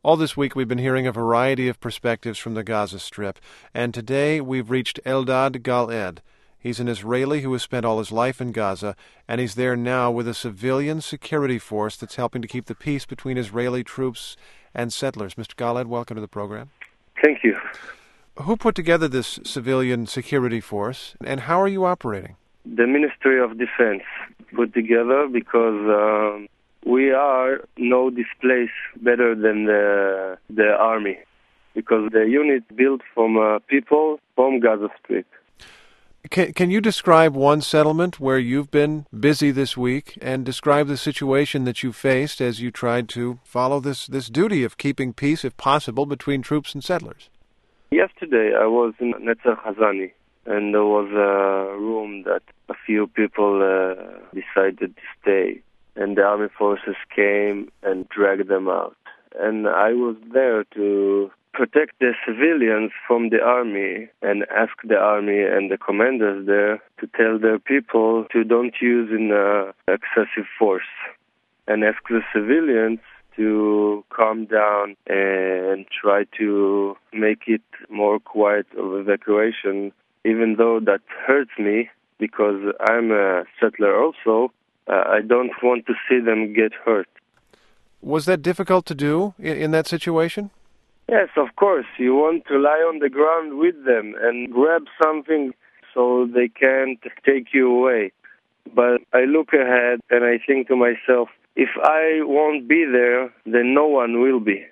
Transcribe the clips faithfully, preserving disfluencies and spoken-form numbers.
All this week we've been hearing a variety of perspectives from the Gaza Strip, and today we've reached Eldad Gal-Ed. He's an Israeli who has spent all his life in Gaza, and he's there now with a civilian security force that's helping to keep the peace between Israeli troops and settlers. Mister Gal-Ed, welcome to the program. Thank you. Who put together this civilian security force, and how are you operating? The Ministry of Defense put together because um, we are know this place better than the, the army, because the unit built from uh, people from Gaza Strip. Can, can you describe one settlement where you've been busy this week and describe the situation that you faced as you tried to follow this, this duty of keeping peace, if possible, between troops and settlers? Yesterday I was in Netzer Hazani, and there was a room that a few people uh, decided to stay, and the army forces came and dragged them out. And I was there to protect the civilians from the army and ask the army and the commanders there to tell their people to don't use in uh, excessive force, and ask the civilians to calm down and try to make it more quiet of evacuation, even though that hurts me because I'm a settler also. Uh, I don't want to see them get hurt. Was that difficult to do in, in that situation? Yes, of course. You want to lie on the ground with them and grab something so they can't take you away. But I look ahead and I think to myself, if I won't be there, then no one will be.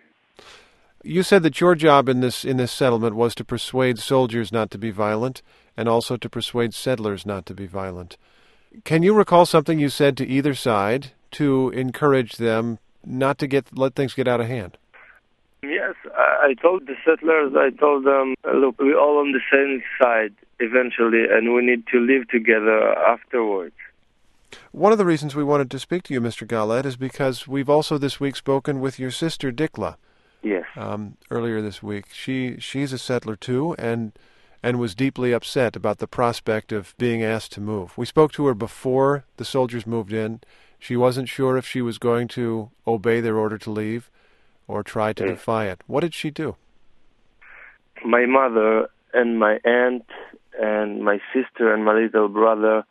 You said that your job in this in this settlement was to persuade soldiers not to be violent and also to persuade settlers not to be violent. Can you recall something you said to either side to encourage them not to get let things get out of hand? Yes, I told the settlers, I told them, look, we're all on the same side eventually, and we need to live together afterwards. One of the reasons we wanted to speak to you, Mister Gal-Ed, is because we've also this week spoken with your sister, Dikla. Yes. Um, earlier this week. She she's a settler too, and and was deeply upset about the prospect of being asked to move. We spoke to her before the soldiers moved in. She wasn't sure if she was going to obey their order to leave or try to yes. defy it. What did she do? My mother and my aunt and my sister and my little brother,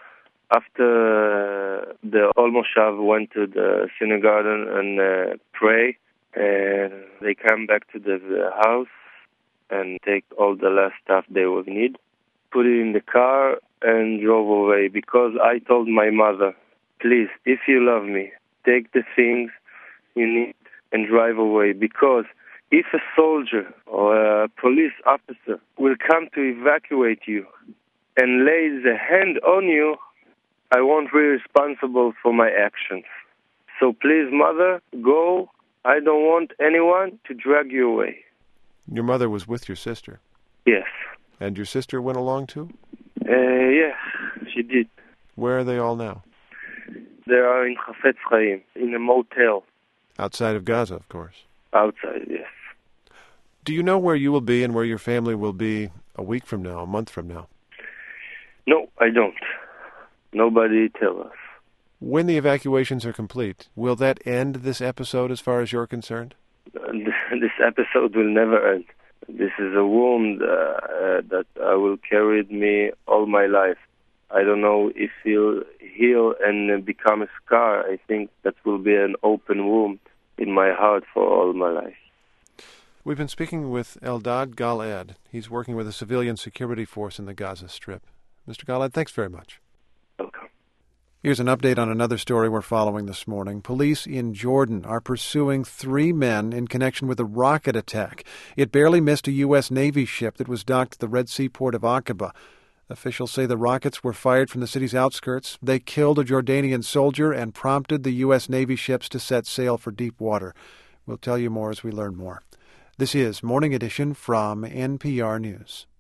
after the Olmoshav, went to the synagogue and uh, pray, and they come back to the, the house and take all the last stuff they would need, put it in the car, and drove away. Because I told my mother, please, if you love me, take the things you need and drive away. Because if a soldier or a police officer will come to evacuate you and lay the hand on you, I won't be responsible for my actions. So please, mother, go. I don't want anyone to drag you away. Your mother was with your sister? Yes. And your sister went along too? Uh, yeah, she did. Where are they all now? They are in Chafetz Chaim, in a motel. Outside of Gaza, of course. Outside, yes. Do you know where you will be and where your family will be a week from now, a month from now? No, I don't. Nobody tell us. When the evacuations are complete, will that end this episode as far as you're concerned? This episode will never end. This is a wound uh, uh, that I will carry with me all my life. I don't know if he'll heal and become a scar. I think that will be an open wound in my heart for all my life. We've been speaking with Eldad Gal-Ed. He's working with a civilian security force in the Gaza Strip. Mister Gal-Ed, thanks very much. Welcome. Here's an update on another story we're following this morning. Police in Jordan are pursuing three men in connection with a rocket attack. It barely missed a U S Navy ship that was docked at the Red Sea port of Aqaba. Officials say the rockets were fired from the city's outskirts. They killed a Jordanian soldier and prompted the U S Navy ships to set sail for deep water. We'll tell you more as we learn more. This is Morning Edition from N P R News.